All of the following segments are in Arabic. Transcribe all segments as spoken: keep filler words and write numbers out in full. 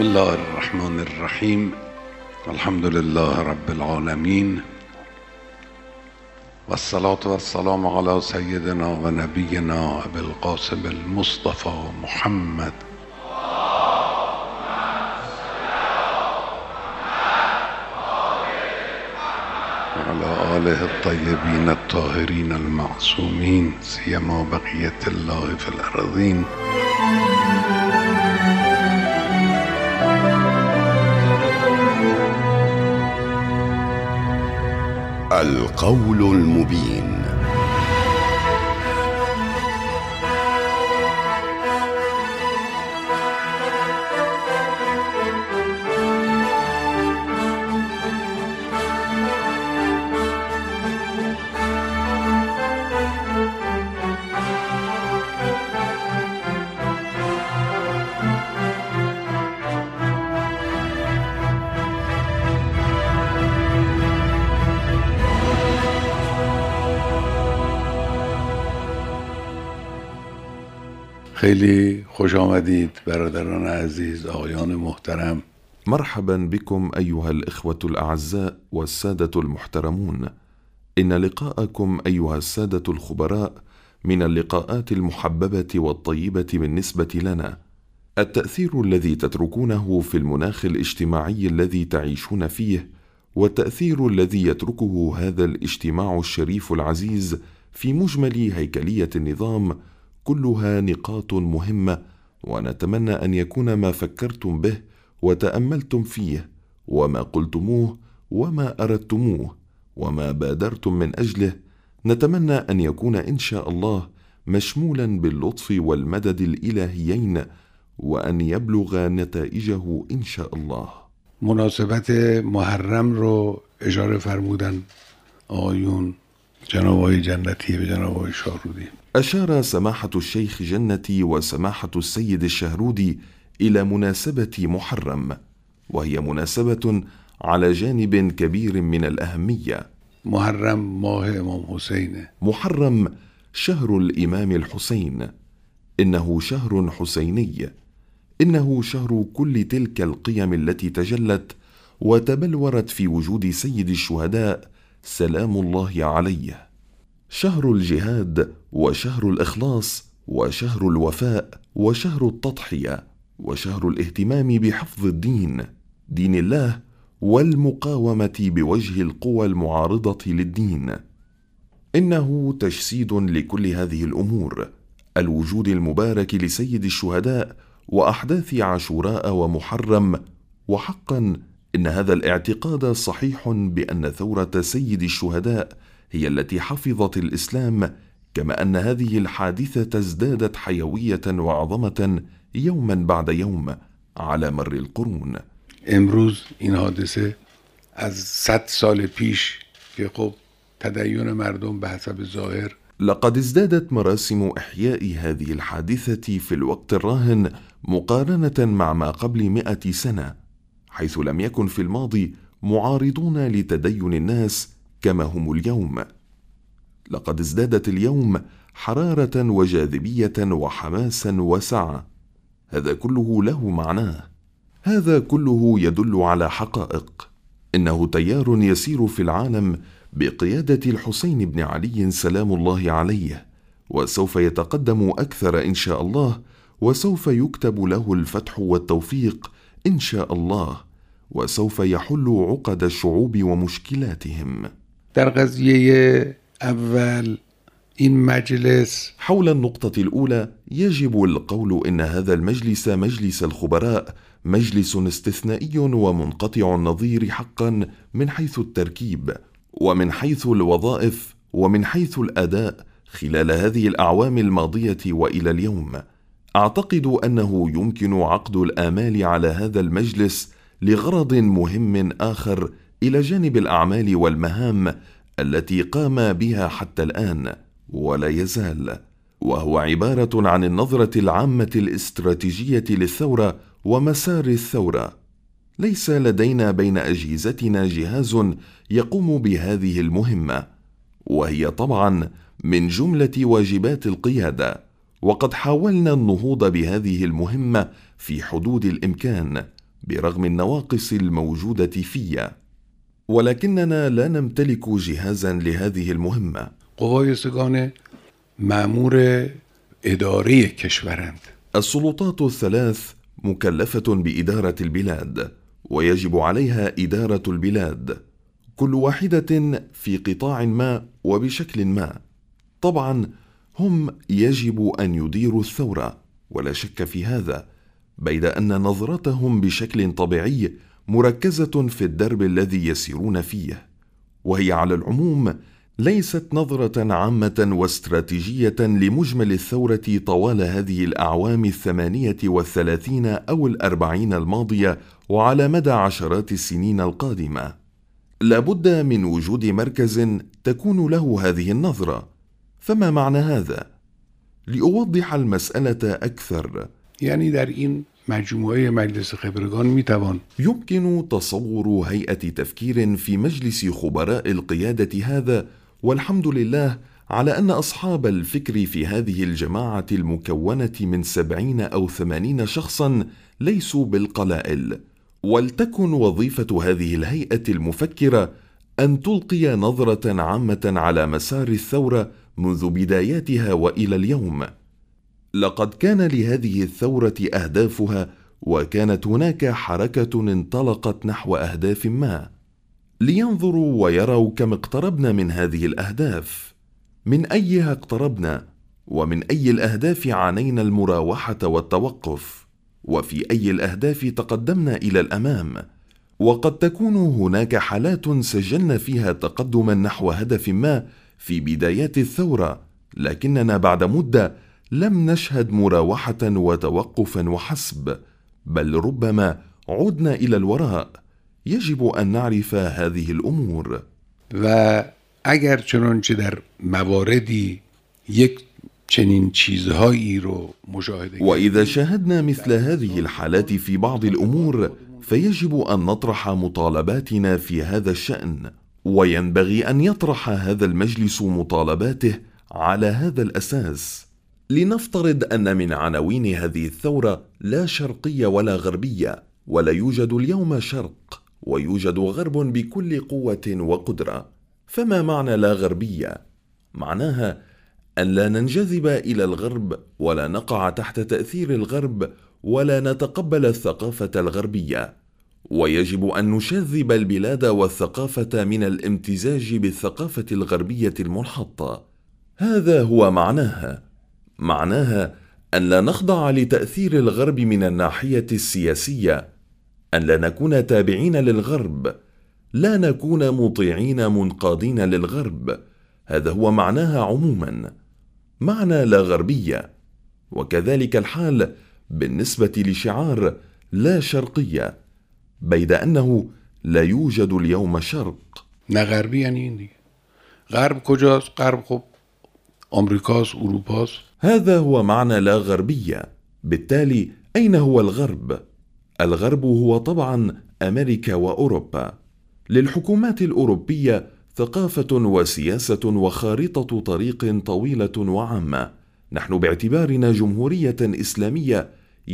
الله الرحمن الرحيم. الحمد لله رب العالمين، والصلاة والسلام على سيدنا ونبينا أبي القاسم المصطفى محمد وعلى آله الطيبين الطاهرين المعصومين، سيما بقية الله في الأرضين. القول المبين. خیلی خوش آمدید برادران عزیز، آقایان محترم. مرحبا بكم أيها الإخوة الأعزاء والسادة المحترمون. إن لقاءكم أيها السادة الخبراء من اللقاءات المحببة والطيبة بالنسبة لنا. التأثير الذي تتركونه في المناخ الاجتماعي الذي تعيشون فيه، والتأثير الذي يتركه هذا الاجتماع الشريف العزيز في مجمل هيكلية النظام، كلها نقاط مهمة، ونتمنى أن يكون ما فكرتم به وتأملتم فيه وما قلتموه وما أردتموه وما بادرتم من أجله، نتمنى أن يكون إن شاء الله مشمولا باللطف والمدد الإلهيين، وأن يبلغ نتائجه إن شاء الله. مناسبت محرم رو اشاره فرمودن آقایون جناب آقای جنتی به جناب آقای شاهرودی. أشار سماحة الشيخ جنتي وسماحة السيد الشهرودي إلى مناسبة محرم، وهي مناسبة على جانب كبير من الأهمية. محرم ماه امام حسين. محرم شهر الإمام الحسين، إنه شهر حسيني، إنه شهر كل تلك القيم التي تجلت وتبلورت في وجود سيد الشهداء سلام الله عليه. شهر الجهاد، وشهر الإخلاص، وشهر الوفاء، وشهر التضحية، وشهر الاهتمام بحفظ الدين، دين الله، والمقاومة بوجه القوى المعارضة للدين. إنه تجسيد لكل هذه الأمور، الوجود المبارك لسيد الشهداء وأحداث عاشوراء ومحرم. وحقا إن هذا الاعتقاد صحيح بأن ثورة سيد الشهداء هي التي حفظت الإسلام، كما أن هذه الحادثة ازدادت حيوية وعظمة يوما بعد يوم على مر القرون. امروز این حادثه از صد سال پیش که خب تدین مردم به حسب ظاهر. لقد ازدادت مراسم إحياء هذه الحادثة في الوقت الراهن مقارنة مع ما قبل مئة سنة، حيث لم يكن في الماضي معارضون لتدين الناس كما هم اليوم. لقد ازدادت اليوم حرارة وجاذبية وحماسا وسعة. هذا كله له معناه، هذا كله يدل على حقائق. إنه تيار يسير في العالم بقيادة الحسين بن علي سلام الله عليه، وسوف يتقدم أكثر إن شاء الله، وسوف يكتب له الفتح والتوفيق إن شاء الله، وسوف يحل عقد الشعوب ومشكلاتهم. در قضیه اول این مجلس، حول النقطة الأولى يجب القول إن هذا المجلس مجلس الخبراء مجلس استثنائي ومنقطع النظير حقا، من حيث التركيب ومن حيث الوظائف ومن حيث الأداء خلال هذه الأعوام الماضية وإلى اليوم. أعتقد أنه يمكن عقد الآمال على هذا المجلس لغرض مهم آخر إلى جانب الأعمال والمهام التي قام بها حتى الآن ولا يزال، وهو عبارة عن النظرة العامة الاستراتيجية للثورة ومسار الثورة. ليس لدينا بين أجهزتنا جهاز يقوم بهذه المهمة، وهي طبعا من جملة واجبات القيادة، وقد حاولنا النهوض بهذه المهمة في حدود الإمكان، برغم النواقص الموجودة فيه، ولكننا لا نمتلك جهازا لهذه المهمة. قوای استگان مأمور اداره کشورند. السلطات الثلاث مكلفة بإدارة البلاد، ويجب عليها إدارة البلاد، كل واحدة في قطاع ما وبشكل ما. طبعا هم يجب أن يديروا الثورة ولا شك في هذا، بيد أن نظرتهم بشكل طبيعي مركزة في الدرب الذي يسيرون فيه، وهي على العموم ليست نظرة عامة واستراتيجية لمجمل الثورة طوال هذه الأعوام الثمانية والثلاثين أو الأربعين الماضية وعلى مدى عشرات السنين القادمة. لا بد من وجود مركز تكون له هذه النظرة. فما معنى هذا؟ لأوضح المسألة أكثر، یعنی در این مجموعه مجلس خبرگان میتوان يمكن تصور هيئة تفكير في مجلس خبراء القيادة هذا، والحمد لله على أن أصحاب الفكر في هذه الجماعة المكونة من سبعين أو ثمانين شخصا ليسوا بالقلائل. ولتكن وظيفة هذه الهيئة المفكرة أن تلقي نظرة عامة على مسار الثورة منذ بداياتها وإلى اليوم. لقد كان لهذه الثورة أهدافها، وكانت هناك حركة انطلقت نحو أهداف ما، لينظروا ويروا كم اقتربنا من هذه الأهداف، من أيها اقتربنا، ومن أي الأهداف عانينا المراوحة والتوقف، وفي أي الأهداف تقدمنا إلى الأمام. وقد تكون هناك حالات سجلنا فيها تقدما نحو هدف ما في بدايات الثورة، لكننا بعد مدة لم نشهد مراوحة وتوقفا وحسب، بل ربما عدنا إلى الوراء. يجب أن نعرف هذه الأمور. و اگر چنانچه در مواردی یک چنین چیزهایی رو مشاهده وإذا شاهدنا مثل هذه الحالات في بعض الأمور، فيجب أن نطرح مطالباتنا في هذا الشأن، وينبغي أن يطرح هذا المجلس مطالباته على هذا الأساس. لنفترض أن من عناوين هذه الثورة لا شرقية ولا غربية، ولا يوجد اليوم شرق ويوجد غرب بكل قوة وقدرة. فما معنى لا غربية؟ معناها أن لا ننجذب إلى الغرب ولا نقع تحت تأثير الغرب ولا نتقبل الثقافة الغربية، ويجب أن نشذب البلاد والثقافة من الامتزاج بالثقافة الغربية المنحطة. هذا هو معناها. معناها أن لا نخضع لتأثير الغرب من الناحية السياسية، أن لا نكون تابعين للغرب، لا نكون مطيعين منقادين للغرب. هذا هو معناها عموما، معنى لا غربية. وكذلك الحال بالنسبة لشعار لا شرقية، بيد أنه لا يوجد اليوم شرق. نه غربی یعنی این دیگه. غرب کجاست؟ غرب خب آمریکاست، اروپاست. هذا هو معنى لا غربية. بالتالي أين هو الغرب؟ الغرب هو طبعا أمريكا وأوروبا. للحكومات الأوروبية ثقافة وسياسة وخارطة طريق طويلة وعامة. نحن باعتبارنا جمهورية إسلامية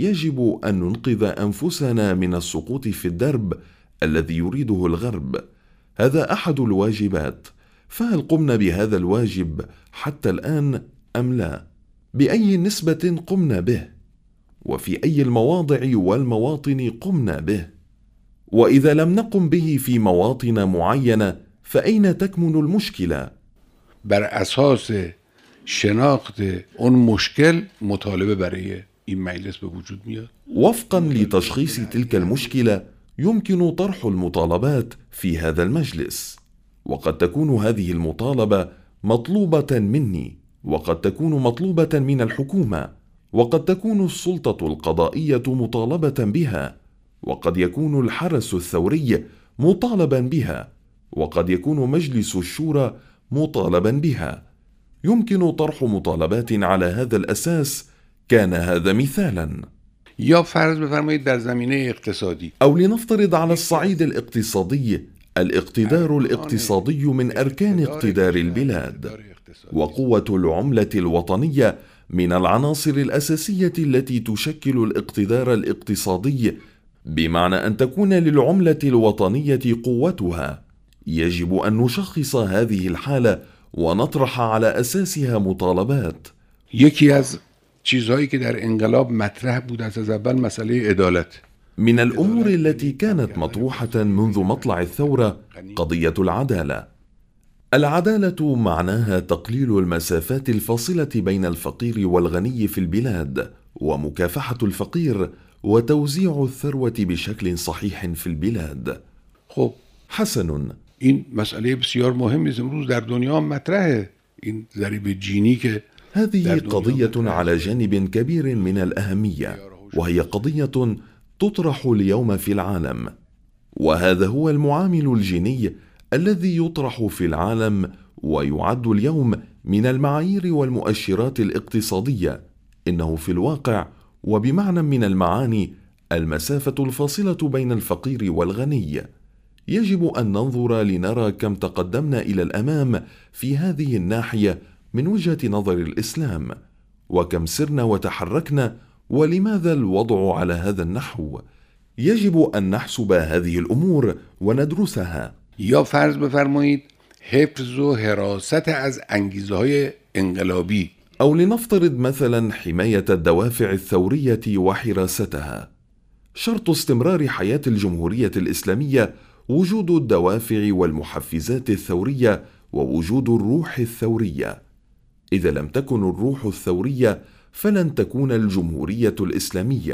يجب أن ننقذ أنفسنا من السقوط في الدرب الذي يريده الغرب. هذا أحد الواجبات، فهل قمنا بهذا الواجب حتى الآن أم لا؟ بأي نسبة قمنا به؟ وفي أي المواضع والمواطن قمنا به؟ وإذا لم نقم به في مواطن معينة فأين تكمن المشكلة؟ بر اساس شناخت اون مشکل مطالبه برای این مجلس به وجود میاد. وفقا لتشخيص تلك المشكلة يمكن طرح المطالبات في هذا المجلس، وقد تكون هذه المطالبة مطلوبة مني، وقد تكون مطلوبة من الحكومة، وقد تكون السلطة القضائية مطالبة بها، وقد يكون الحرس الثوري مطالبا بها، وقد يكون مجلس الشورى مطالبا بها. يمكن طرح مطالبات على هذا الأساس. كان هذا مثالا. یا فرض بفرمایید در زمینه اقتصادی، أو لنفترض على الصعيد الاقتصادي، الاقتدار الاقتصادي من أركان اقتدار البلاد، وقوة العملة الوطنية من العناصر الأساسية التي تشكل الاقتدار الاقتصادي بمعنى أن تكون للعملة الوطنية قوتها. يجب أن نشخص هذه الحالة ونطرح على أساسها مطالبات. یکی از چیزهایی که در انقلاب مطرح بود از اول مسئله عدالت. من الأمور التي كانت مطروحة منذ مطلع الثورة قضية العدالة. العدالة معناها تقليل المسافات الفاصلة بين الفقير والغني في البلاد، ومكافحة الفقير، وتوزيع الثروة بشكل صحيح في البلاد. خب حسن، این مسئله بسیار مهمی است، امروز در دنیا هم مطرحه. این ضریب جینی که هذه قضية على جانب كبير من الأهمية، وهي قضية تطرح اليوم في العالم، وهذا هو المعامل الجيني الذي يطرح في العالم ويعد اليوم من المعايير والمؤشرات الاقتصادية. إنه في الواقع وبمعنى من المعاني المسافة الفاصلة بين الفقير والغني. يجب أن ننظر لنرى كم تقدمنا إلى الأمام في هذه الناحية من وجهة نظر الإسلام، وكم سرنا وتحركنا، ولماذا الوضع على هذا النحو. يجب أن نحسب هذه الأمور وندرسها. یا فرض بفرمایید حفظ و حراست از انگیزه های انقلابی، أو لنفترض مثلا حماية الدوافع الثورية وحراستها. شرط استمرار حياة الجمهورية الإسلامية وجود الدوافع والمحفزات الثورية ووجود الروح الثورية. إذا لم تكن الروح الثورية فلن تكون الجمهورية الإسلامية.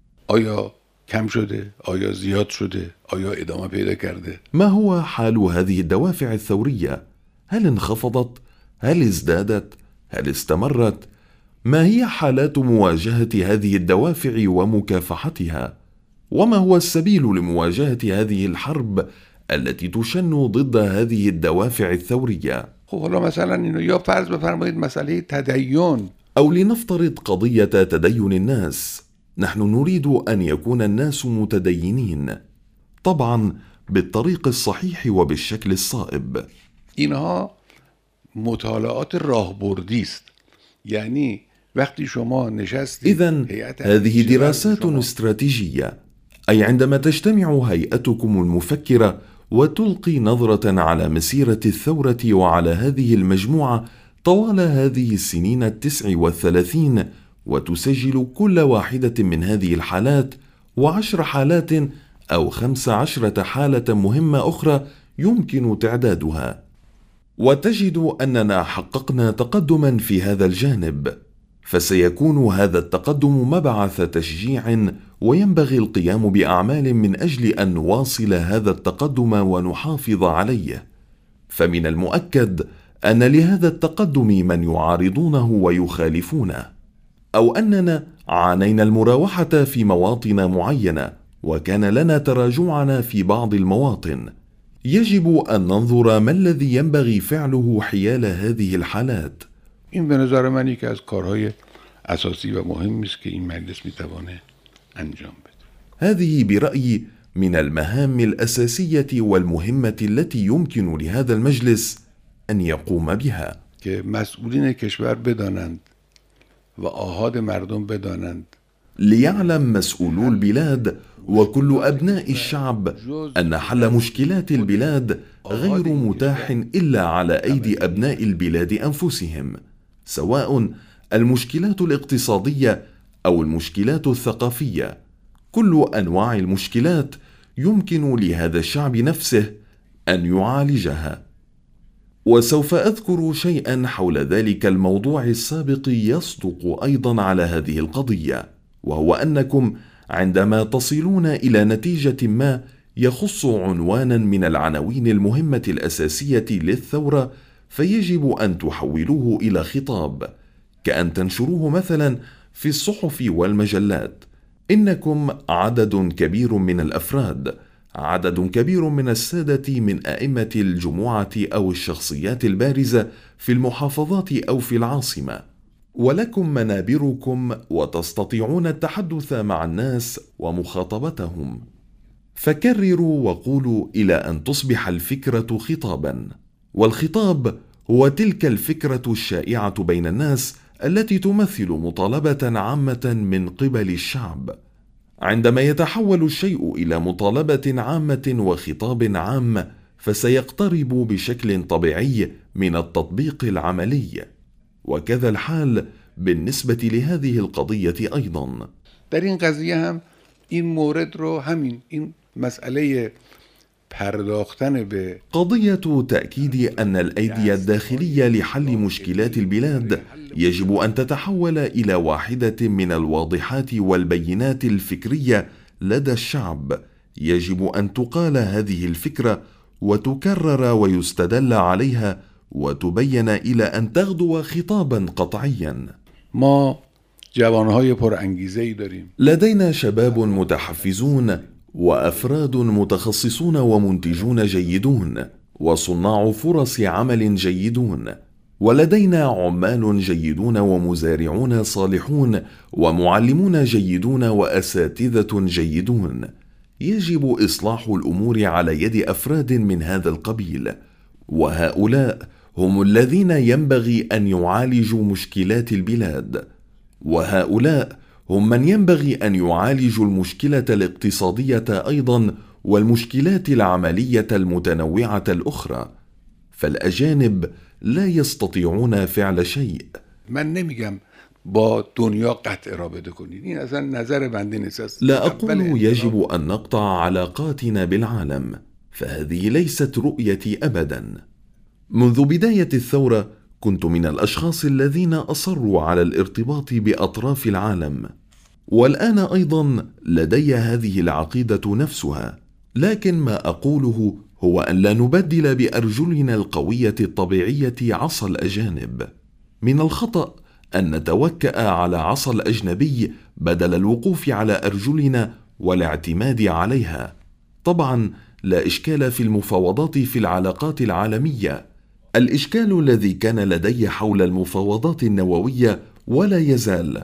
آیا کم شده؟ آیا زیاد شده؟ آیا ادامه پیدا کرده؟ ما هو حال هذه الدوافع الثورية؟ هل انخفضت؟ هل ازدادت؟ هل استمرت؟ ما هي حالات مواجهة هذه الدوافع ومكافحتها؟ وما هو السبيل لمواجهة هذه الحرب التي تشن ضد هذه الدوافع الثورية؟ خب حالا مثلا اینو یا فرض بفرمایید مسئله تدین، أو لنفترض قضية تدين الناس. نحن نريد أن يكون الناس متدينين، طبعا بالطريق الصحيح وبالشكل الصائب. اینها مطالعات راهبردی است. یعنی وقتی شما نشستید إذن هذه دراسات استراتيجية، أي عندما تجتمع هيئتكم المفكرة وتلقي نظرة على مسيرة الثورة وعلى هذه المجموعة طوال هذه السنين التسع والثلاثين، وتسجل كل واحدة من هذه الحالات وعشر حالات أو خمس عشرة حالة مهمة أخرى يمكن تعدادها، وتجد أننا حققنا تقدما في هذا الجانب، فسيكون هذا التقدم مبعث تشجيع، وينبغي القيام بأعمال من أجل أن نواصل هذا التقدم ونحافظ عليه. فمن المؤكد أن لهذا التقدم من يعارضونه ويخالفونه، أو أننا عانينا المراوحة في مواطن معينة وكان لنا تراجعنا في بعض المواطن. يجب أن ننظر ما الذي ينبغي فعله حيال هذه الحالات. این به نظر من یکی از کارهای اساسی و مهمی است که این مجلس میتوانه انجام بده. هذه برأيي من المهام الأساسية والمهمة التي يمكن لهذا المجلس أن يقوم بها. که مسئولین کشور بدانند و آحاد مردم بدانند، ليعلم مسؤولو البلاد وكل أبناء الشعب أن حل مشكلات البلاد غير متاح إلا على أيدي أبناء البلاد أنفسهم، سواء المشكلات الاقتصادية أو المشكلات الثقافية. كل أنواع المشكلات يمكن لهذا الشعب نفسه أن يعالجها. وسوف أذكر شيئا حول ذلك الموضوع السابق يصدق أيضا على هذه القضية، وهو أنكم عندما تصلون إلى نتيجة ما يخص عنوانا من العناوين المهمة الأساسية للثورة، فيجب أن تحولوه إلى خطاب، كأن تنشروه مثلا في الصحف والمجلات. إنكم عدد كبير من الأفراد، عدد كبير من السادة من أئمة الجموعة أو الشخصيات البارزة في المحافظات أو في العاصمة، ولكم منابركم وتستطيعون التحدث مع الناس ومخاطبتهم. فكرروا وقولوا إلى أن تصبح الفكرة خطابا، والخطاب هو تلك الفكرة الشائعة بين الناس التي تمثل مطالبة عامة من قبل الشعب. عندما يتحول الشيء إلى مطالبة عامة وخطاب عام فسيقترب بشكل طبيعي من التطبيق العملي، وكذا الحال بالنسبة لهذه القضية أيضا. در این قضیه هم این مورد رو همین این مسئله پرداختن به قضية تأكيد أن الأيدي الداخلية لحل مشكلات البلاد يجب أن تتحول إلى واحدة من الواضحات والبينات الفكرية لدى الشعب. يجب أن تقال هذه الفكرة وتكرر ويستدل عليها وتبين إلى أن تغدو خطابا قطعيا. ما جوانهای پرانگیزه‌ای داریم. لدينا شباب متحفزون وأفراد متخصصون ومنتجون جيدون وصناع فرص عمل جيدون، ولدينا عمال جيدون ومزارعون صالحون ومعلمون جيدون وأساتذة جيدون. يجب إصلاح الأمور على يد أفراد من هذا القبيل، وهؤلاء هم الذين ينبغي أن يعالجوا مشكلات البلاد، وهؤلاء هم من ينبغي أن يعالجوا المشكلة الاقتصادية أيضا والمشكلات العملية المتنوعة الأخرى. فالأجانب لا يستطيعون فعل شيء. من نمیگم با دنیا قطع رابطه کنید، این اصلا نظر بنده نیست. لا أقول يجب أن نقطع علاقاتنا بالعالم، فهذه ليست رؤيتي أبدا. منذ بداية الثورة كنت من الأشخاص الذين أصروا على الارتباط بأطراف العالم، والآن أيضا لدي هذه العقيدة نفسها، لكن ما أقوله هو أن لا نبدل بأرجلنا القوية الطبيعية عصا الأجانب. من الخطأ أن نتوكأ على عصا الأجنبي بدل الوقوف على أرجلنا والاعتماد عليها. طبعا لا إشكال في المفاوضات في العلاقات العالمية. الإشكال الذي كان لدي حول المفاوضات النووية ولا يزال،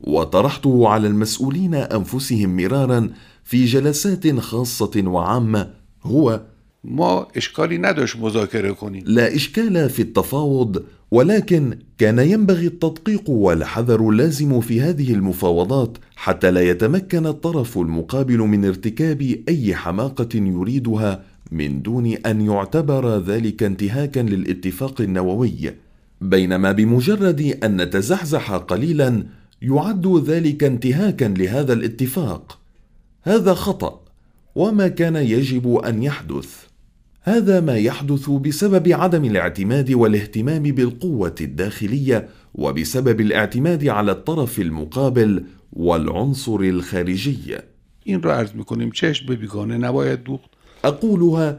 وطرحته على المسؤولين أنفسهم مرارا في جلسات خاصة وعامة، هو ما اشکالی نداشت مذاکره کنیم. لا إشكال في التفاوض، ولكن كان ينبغي التدقيق والحذر اللازم في هذه المفاوضات حتى لا يتمكن الطرف المقابل من ارتكاب أي حماقة يريدها من دون أن يعتبر ذلك انتهاكا للاتفاق النووي، بينما بمجرد أن نتزحزح قليلا يعد ذلك انتهاكا لهذا الاتفاق. هذا خطأ، وما كان يجب أن يحدث. هذا ما يحدث بسبب عدم الاعتماد والاهتمام بالقوة الداخلية، وبسبب الاعتماد على الطرف المقابل والعنصر الخارجي. این را عرض میکنیم چشم به بیگانه نباید دوخت. أقولها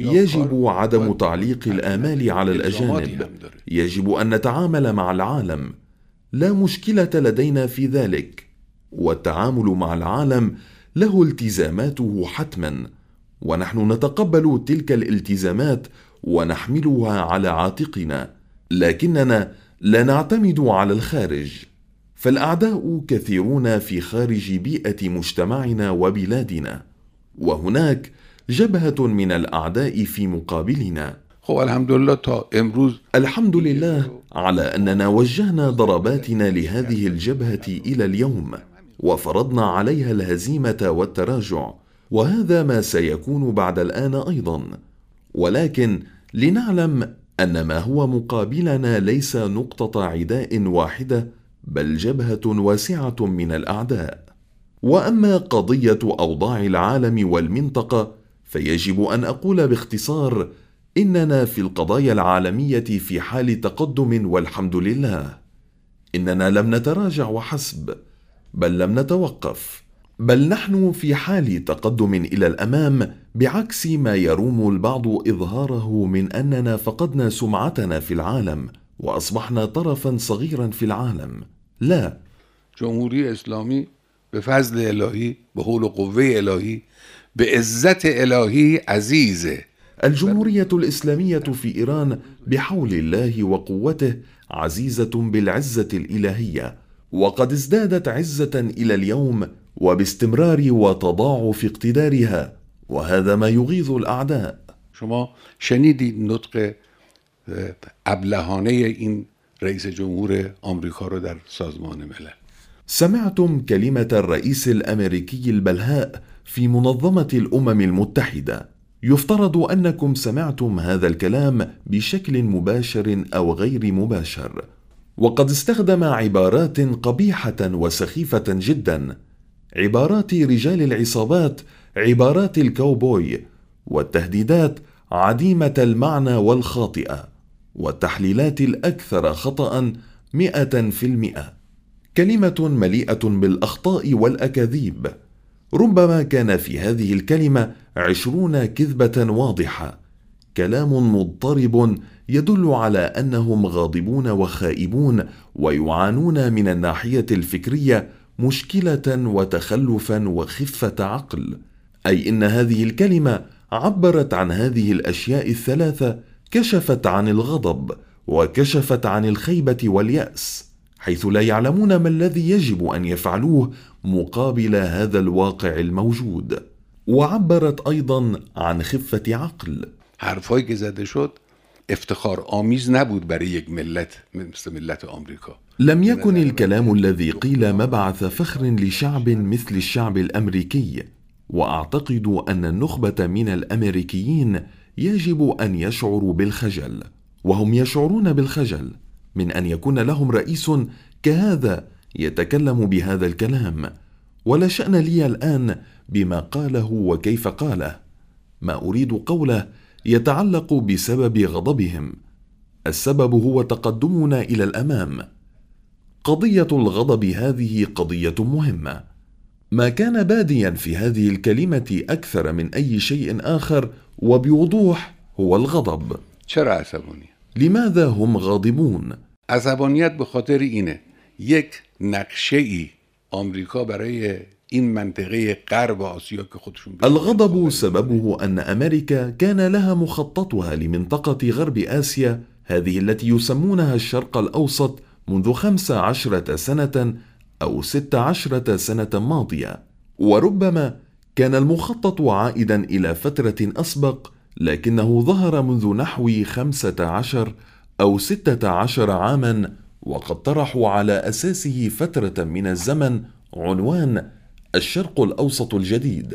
يجب عدم تعليق الآمال على الأجانب. يجب أن نتعامل مع العالم، لا مشكلة لدينا في ذلك، والتعامل مع العالم له التزاماته حتما، ونحن نتقبل تلك الالتزامات ونحملها على عاتقنا، لكننا لا نعتمد على الخارج. فالأعداء كثيرون في خارج بيئة مجتمعنا وبلادنا، وهناك جبهة من الأعداء في مقابلنا. خب الحمد لله تا امروز الحمد لله على أننا وجهنا ضرباتنا لهذه الجبهة إلى اليوم، وفرضنا عليها الهزيمة والتراجع، وهذا ما سيكون بعد الآن أيضا. ولكن لنعلم أن ما هو مقابلنا ليس نقطة عداء واحدة، بل جبهة واسعة من الأعداء. وأما قضية أوضاع العالم والمنطقة فيجب أن أقول باختصار إننا في القضايا العالمية في حال تقدم والحمد لله. إننا لم نتراجع وحسب، بل لم نتوقف، بل نحن في حال تقدم إلى الأمام، بعكس ما يروم البعض إظهاره من أننا فقدنا سمعتنا في العالم وأصبحنا طرفا صغيرا في العالم. لا، جمهوری اسلامی به فضل الهی، به حول و قوه الهی، به عزت الهی عزیزه. الجمهورية الإسلامية في إيران بحول الله وقوته عزيزة بالعزة الإلهية، وقد ازدادت عزة إلى اليوم وباستمرار وتضاعف اقتدارها، وهذا ما يغيظ الأعداء. شما شنیدید نطق ابلهانه این رئیس جمهور آمریکا رو در سازمان ملل؟ سمعتم كلمة الرئيس الأمريكي البلهاء في منظمة الأمم المتحدة. يفترض أنكم سمعتم هذا الكلام بشكل مباشر أو غير مباشر، وقد استخدم عبارات قبيحة وسخيفة جدا، عبارات رجال العصابات، عبارات الكاوبوي، والتهديدات عديمة المعنى والخاطئة، والتحليلات الأكثر خطأ مئة في المئة. كلمة مليئة بالأخطاء والأكاذيب. ربما كان في هذه الكلمة عشرون كذبة واضحة، كلام مضطرب يدل على أنهم غاضبون وخائبون ويعانون من الناحية الفكرية مشكلة وتخلفا وخفة عقل، أي إن هذه الكلمة عبرت عن هذه الأشياء الثلاثة، كشفت عن الغضب وكشفت عن الخيبة واليأس، حيث لا يعلمون ما الذي يجب أن يفعلوه مقابل هذا الواقع الموجود. وعبرت أيضا عن خفة عقل. حرفایی که زده شد افتخار آمیز نبود برای یک ملت مثل ملت آمریکا. لم يكن الكلام الذي قيل مبعث فخر لشعب مثل الشعب الأمريكي، وأعتقد أن النخبة من الأمريكيين يجب أن يشعروا بالخجل، وهم يشعرون بالخجل من أن يكون لهم رئيس كهذا يتكلم بهذا الكلام. ولا شأن لي الآن بما قاله وكيف قاله، ما أريد قوله يتعلق بسبب غضبهم. السبب هو تقدمنا إلى الأمام. قضية الغضب هذه قضية مهمة. ما كان باديا في هذه الكلمة أكثر من أي شيء آخر وبوضوح هو الغضب. چرا عصبانی؟ لماذا هم غاضبون؟ عصبانیت به خاطر اینه یک نقشه ای آمریکا برای این منطقه غرب آسیا که خودشون. الغضب سببه أن أمريكا كان لها مخططها لمنطقة غرب آسيا، هذه التي يسمونها الشرق الأوسط، منذ خمس عشرة سنة أو ست عشرة سنة ماضية. وربما كان المخطط عائدا إلى فترة أسبق، لكنه ظهر منذ نحو خمسة عشر أو ستة عشر عاما، وقد طرحوا على أساسه فترة من الزمن عنوان الشرق الأوسط الجديد،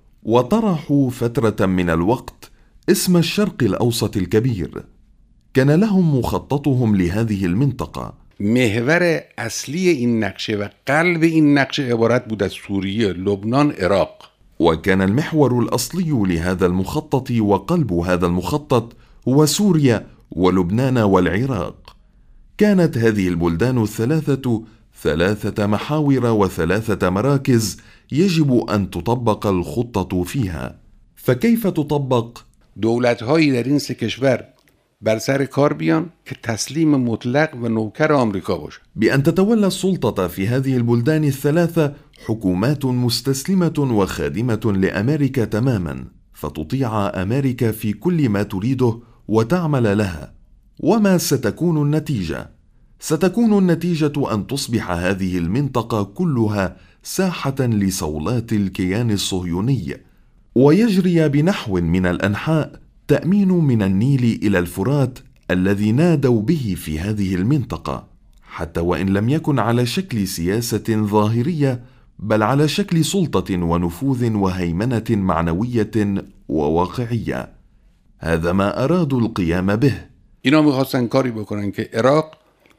وطرحوا فترة من الوقت اسم الشرق الأوسط الكبير. كان لهم مخططهم لهذه المنطقة. محور اصلی این نقشه و قلب این نقشه عبارت بود از سوریه، لبنان، عراق. وكان المحور الأصلي لهذا المخطط وقلب هذا المخطط هو سوريا ولبنان والعراق. كانت هذه البلدان الثلاثة ثلاثة محاور وثلاثة مراكز يجب أن تطبق الخطة فيها. فكيف تطبق؟ دولت‌هایی در این سه کشور بر سر کار بیان که تسلیم مطلق و نوکر آمریکا باشه. بأن تتولى السلطة في هذه البلدان الثلاثة حكومات مستسلمة وخادمة لأمريكا تماما، فتطيع أمريكا في كل ما تريده وتعمل لها. وما ستكون النتيجة؟ ستكون النتيجة أن تصبح هذه المنطقة كلها ساحة لصولات الكيان الصهيوني، ويجري بنحو من الأنحاء تأمين من النيل إلى الفرات الذي نادوا به في هذه المنطقة، حتى وإن لم يكن على شكل سياسة ظاهرية، بل على شكل سلطة ونفوذ وهيمنة معنوية وواقعية. هذا ما أرادوا القيام به. اینا می‌خواستن کاری بکنن که عراق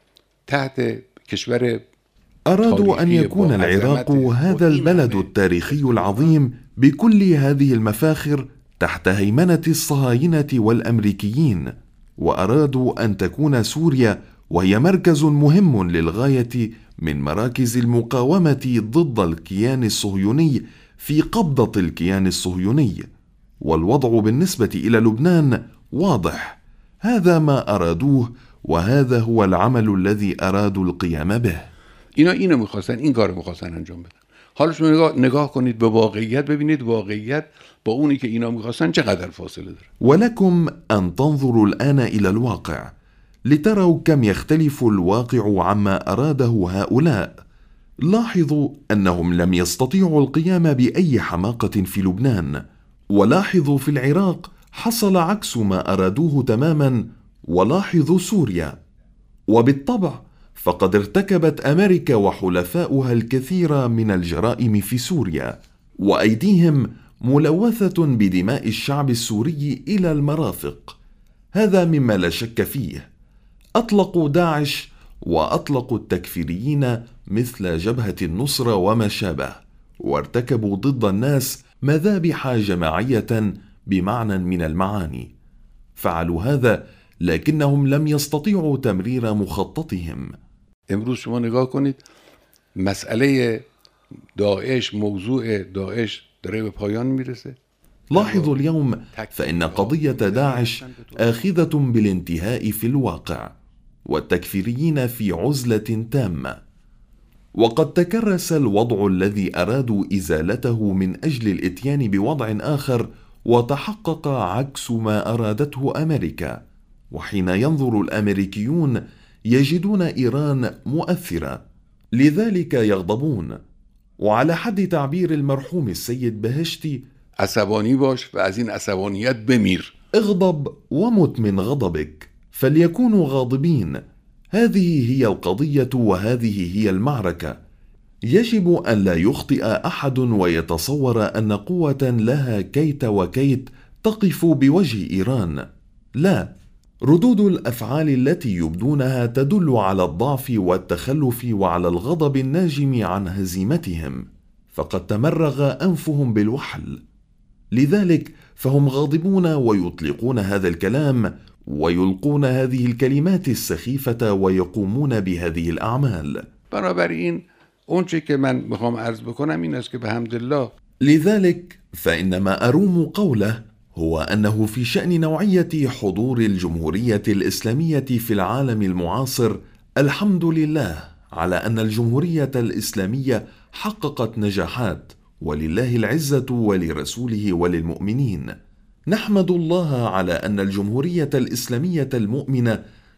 تحت کشور أرادوا أن يكون العراق هذا البلد التاريخي العظيم بكل هذه المفاخر تحت هيمنة الصهاينة والأمريكيين، وأرادوا أن تكون سوريا وهي مركز مهم للغاية من مراكز المقاومة ضد الكيان الصهيوني في قبضة الكيان الصهيوني. والوضع بالنسبة إلى لبنان واضح. هذا ما أرادوه وهذا هو العمل الذي أرادوا القيام به. اینا اینو می‌خواستن، این کارو می‌خواستن انجام بدن. حالا شما نگاه, نگاه کنید به واقعیت، ببینید واقعیت با اونی که اینا می‌خواستن چقدر فاصله داره. ولكم أن تنظروا الآن إلى الواقع لتروا كم يختلف الواقع عما أراده هؤلاء. لاحظوا أنهم لم يستطيعوا القيام بأي حماقة في لبنان، ولاحظوا في العراق حصل عكس ما أرادوه تماما، ولاحظوا سوريا. وبالطبع فقد ارتكبت أمريكا وحلفاؤها الكثير من الجرائم في سوريا، وأيديهم ملوثة بدماء الشعب السوري إلى المرافق. هذا مما لا شك فيه. أطلقوا داعش وأطلقوا التكفيريين مثل جبهة النصرة وما شابه، وارتكبوا ضد الناس مذابح جماعية بمعنى من المعاني. فعلوا هذا لكنهم لم يستطيعوا تمرير مخططهم. امروز شما نگاه کنید مسئله داعش، موضوع داعش داره به پایان میرسه. لاحظوا اليوم فإن قضية داعش آخذة بالانتهاء في الواقع، والتكفيريين في عزلة تامة. وقد تكرس الوضع الذي أرادوا إزالته من أجل الإتيان بوضع آخر، وتحقق عكس ما أرادته أمريكا. وحين ينظر الأمريكيون يجدون إيران مؤثرة، لذلك يغضبون. وعلى حد تعبير المرحوم السيد بهشتي: عصبانی باش و از این عصبانیت بمیر. اغضب ومت من غضبك، فليكونوا غاضبين. هذه هي القضية وهذه هي المعركة. يجب أن لا يخطئ أحد ويتصور أن قوة لها كيت وكيت تقف بوجه إيران. لا، ردود الأفعال التي يبدونها تدل على الضعف والتخلف وعلى الغضب الناجم عن هزيمتهم، فقد تمرغ أنفهم بالوحل. لذلك فهم غاضبون ويطلقون هذا الكلام ويلقون هذه الكلمات السخيفة ويقومون بهذه الأعمال. بنابراین اونچه که من میخوام عرض بکنم این است که به حمد الله. لذلك فإن ما أروم قوله هو أنه في شأن نوعية حضور الجمهورية الإسلامية في العالم المعاصر، الحمد لله على أن الجمهورية الإسلامية حققت نجاحات، ولله العزة ولرسوله وللمؤمنين. نحمد الله على أن الجمهورية الإسلامية المؤمنة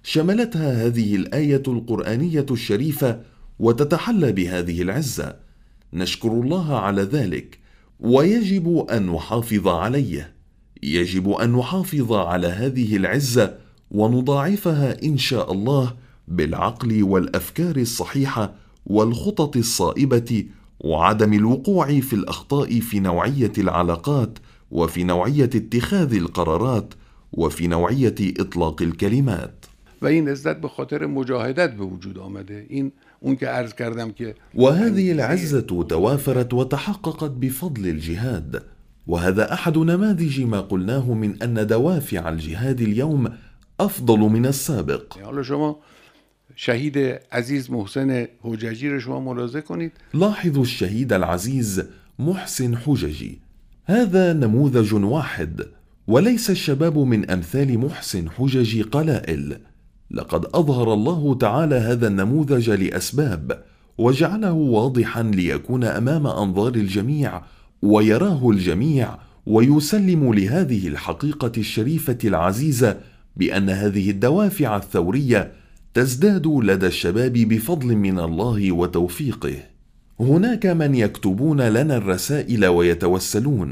شملتها هذه الآية القرآنية الشريفة وتتحلى بهذه العزة. نشكر الله على ذلك، ويجب أن نحافظ عليه. يجب أن نحافظ على هذه العزة ونضاعفها إن شاء الله بالعقل والأفكار الصحيحة والخطط الصائبة، وعدم الوقوع في الأخطاء في نوعية العلاقات، وفي نوعية اتخاذ القرارات، وفي نوعية إطلاق الكلمات. و این عزت به خاطر مجاهدت به وجود آمده. این اون که عرض کردم که وهذه العزة توافرت وتحققت بفضل الجهاد. وهذا أحد نماذج ما قلناه من أن دوافع الجهاد اليوم أفضل من السابق. حالا شما شهید عزیز محسن حججی رو شما ملاحظه کنید. لاحظوا الشهيد العزيز محسن حججي، هذا نموذج واحد، وليس الشباب من أمثال محسن حججي قلائل. لقد أظهر الله تعالى هذا النموذج لأسباب، وجعله واضحا ليكون أمام أنظار الجميع ويراه الجميع، ويسلم لهذه الحقيقة الشريفة العزيزة بأن هذه الدوافع الثورية تزداد لدى الشباب بفضل من الله وتوفيقه. هناك من يكتبون لنا الرسائل ويتوسلون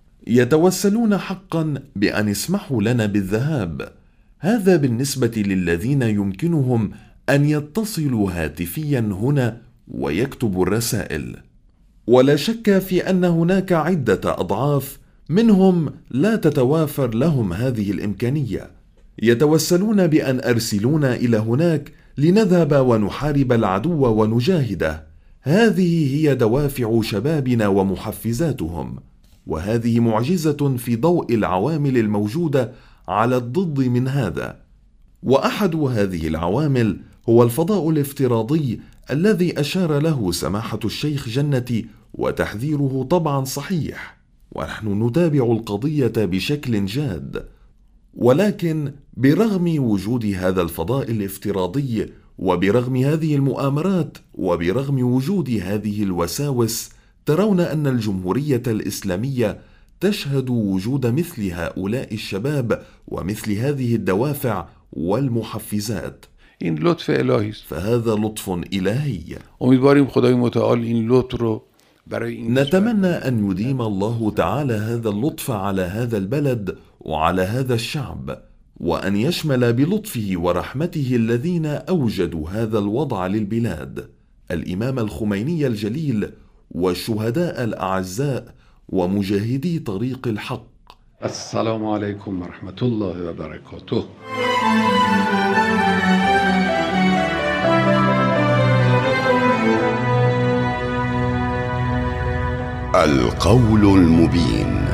يتوسلون حقا بأن يسمحوا لنا بالذهاب. هذا بالنسبة للذين يمكنهم أن يتصلوا هاتفيا هنا ويكتبوا الرسائل. ولا شك في أن هناك عدة أضعاف منهم لا تتوافر لهم هذه الإمكانية، يتوسلون بأن أرسلونا إلى هناك لنذهب ونحارب العدو ونجاهده. هذه هي دوافع شبابنا ومحفزاتهم، وهذه معجزة في ضوء العوامل الموجودة على الضد من هذا. وأحد هذه العوامل هو الفضاء الافتراضي الذي أشار له سماحة الشيخ جنتي، وتحذيره طبعا صحيح، ونحن نتابع القضية بشكل جاد. ولكن برغم وجود هذا الفضاء الافتراضي، وبرغم هذه المؤامرات، وبرغم وجود هذه الوساوس، ترون أن الجمهورية الإسلامية تشهد وجود مثل هؤلاء الشباب ومثل هذه الدوافع والمحفزات. این لطف الهی است. فهذا لطف إلهي. امیدواریم خدای متعال این لطف رو برای این نتمنى أن يديم الله تعالى هذا اللطف على هذا البلد وعلى هذا الشعب، وأن يشمل بلطفه ورحمته الذين أوجدوا هذا الوضع للبلاد الإمام الخميني الجليل والشهداء الأعزاء ومجاهدي طريق الحق. السلام عليكم ورحمة الله وبركاته. القول المبين.